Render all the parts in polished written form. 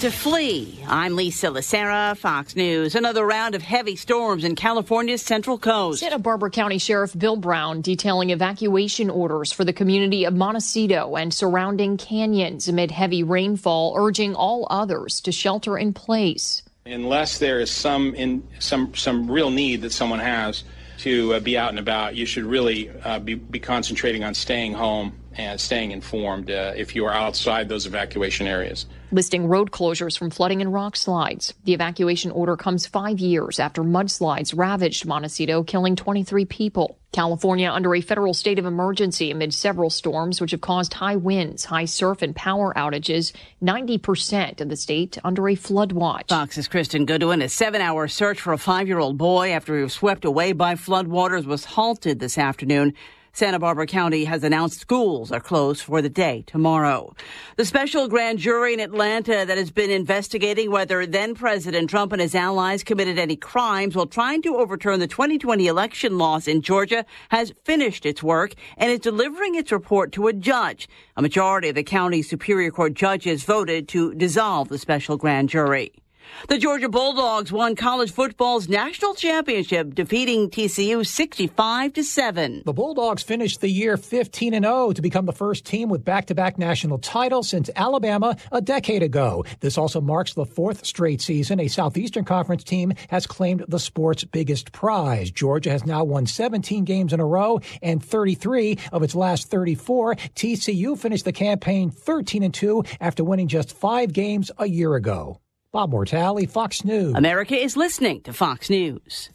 to flee. I'm Lisa Lacera, Fox News. Another round of heavy storms in California's Central Coast. Santa Barbara County Sheriff Bill Brown detailing evacuation orders for the community of Montecito and surrounding canyons amid heavy rainfall, urging all others to shelter in place. Unless there is some real need that someone has to be out and about, you should really be concentrating on staying home and staying informed if you are outside those evacuation areas. Listing road closures from flooding and rock slides. The evacuation order comes 5 years after mudslides ravaged Montecito, killing 23 people. California under a federal state of emergency amid several storms which have caused high winds, high surf, and power outages. 90% of the state under a flood watch. Fox's Kristen Goodwin. A 7-hour search for a 5-year-old boy after he was swept away by floodwaters was halted this afternoon. Santa Barbara County has announced schools are closed for the day tomorrow. The special grand jury in Atlanta that has been investigating whether then-President Trump and his allies committed any crimes while trying to overturn the 2020 election loss in Georgia has finished its work and is delivering its report to a judge. A majority of the county's Superior Court judges voted to dissolve the special grand jury. The Georgia Bulldogs won college football's national championship, defeating TCU 65-7. The Bulldogs finished the year 15-0 to become the first team with back-to-back national titles since Alabama a decade ago. This also marks the fourth straight season a Southeastern Conference team has claimed the sport's biggest prize. Georgia has now won 17 games in a row and 33 of its last 34. TCU finished the campaign 13-2 after winning just 5 games a year ago. Bob Mortale, Fox News. America is listening to Fox News.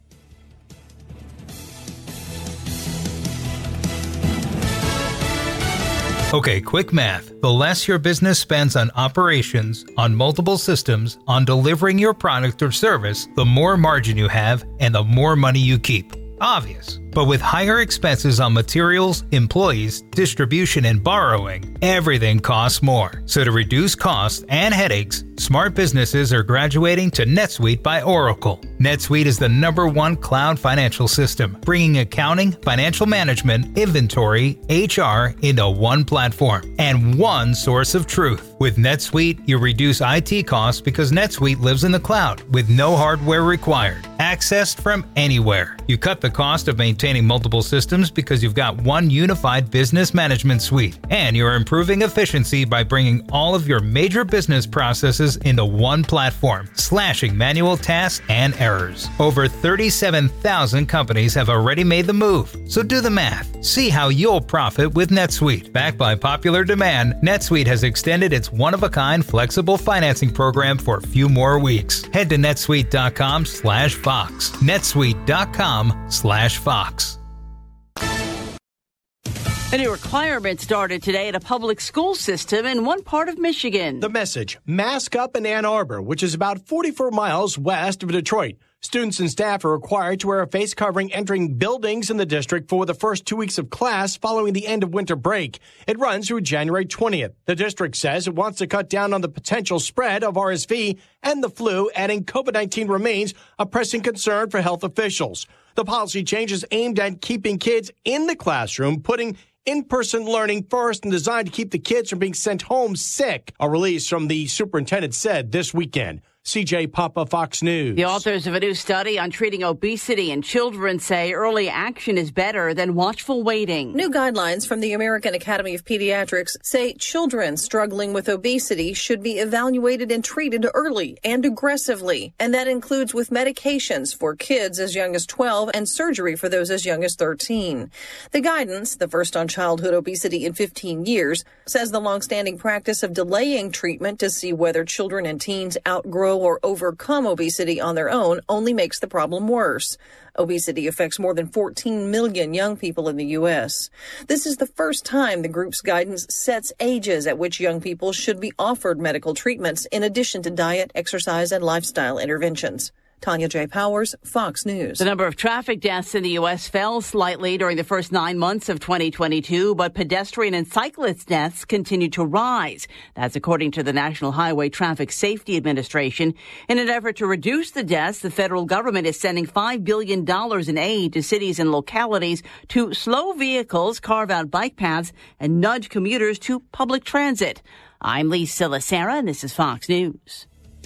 Okay, quick math. The less your business spends on operations, on multiple systems, on delivering your product or service, the more margin you have and the more money you keep. Obvious. But with higher expenses on materials, employees, distribution, and borrowing, everything costs more. So to reduce costs and headaches, smart businesses are graduating to NetSuite by Oracle. NetSuite is the #1 cloud financial system, bringing accounting, financial management, inventory, HR into one platform and one source of truth. With NetSuite, you reduce IT costs because NetSuite lives in the cloud with no hardware required, accessed from anywhere. You cut the cost of maintaining multiple systems because you've got one unified business management suite, and you're improving efficiency by bringing all of your major business processes into one platform, slashing manual tasks and errors. Over 37,000 companies have already made the move, so do the math. See how you'll profit with NetSuite. Backed by popular demand, NetSuite has extended its one-of-a-kind flexible financing program for a few more weeks. Head to netsuite.com/Fox. netsuite.com/Fox. A new requirement started today at a public school system in one part of Michigan. The message, mask up in Ann Arbor, which is about 44 miles west of Detroit. Students and staff are required to wear a face covering entering buildings in the district for the first 2 weeks of class following the end of winter break. It runs through January 20th. The district says it wants to cut down on the potential spread of RSV and the flu, adding COVID-19 remains a pressing concern for health officials. The policy change is aimed at keeping kids in the classroom, putting in-person learning first and designed to keep the kids from being sent home sick. A release from the superintendent said this weekend. CJ Papa, Fox News. The authors of a new study on treating obesity in children say early action is better than watchful waiting. New guidelines from the American Academy of Pediatrics say children struggling with obesity should be evaluated and treated early and aggressively. And that includes with medications for kids as young as 12 and surgery for those as young as 13. The guidance, the first on childhood obesity in 15 years, says the longstanding practice of delaying treatment to see whether children and teens outgrow or overcome obesity on their own only makes the problem worse. Obesity affects more than 14 million young people in the U.S. This is the first time the group's guidance sets ages at which young people should be offered medical treatments in addition to diet, exercise, and lifestyle interventions. Tanya J. Powers, Fox News. The number of traffic deaths in the U.S. fell slightly during the first 9 months of 2022, but pedestrian and cyclist deaths continue to rise. That's according to the National Highway Traffic Safety Administration. In an effort to reduce the deaths, the federal government is sending $5 billion in aid to cities and localities to slow vehicles, carve out bike paths, and nudge commuters to public transit. I'm Lisa Lacera, and this is Fox News.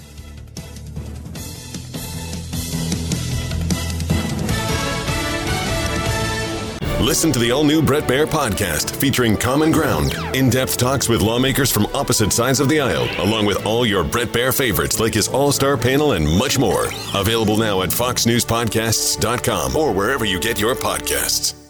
Listen to the all-new Bret Baier podcast featuring Common Ground, in-depth talks with lawmakers from opposite sides of the aisle, along with all your Bret Baier favorites like his all-star panel and much more. Available now at foxnewspodcasts.com or wherever you get your podcasts.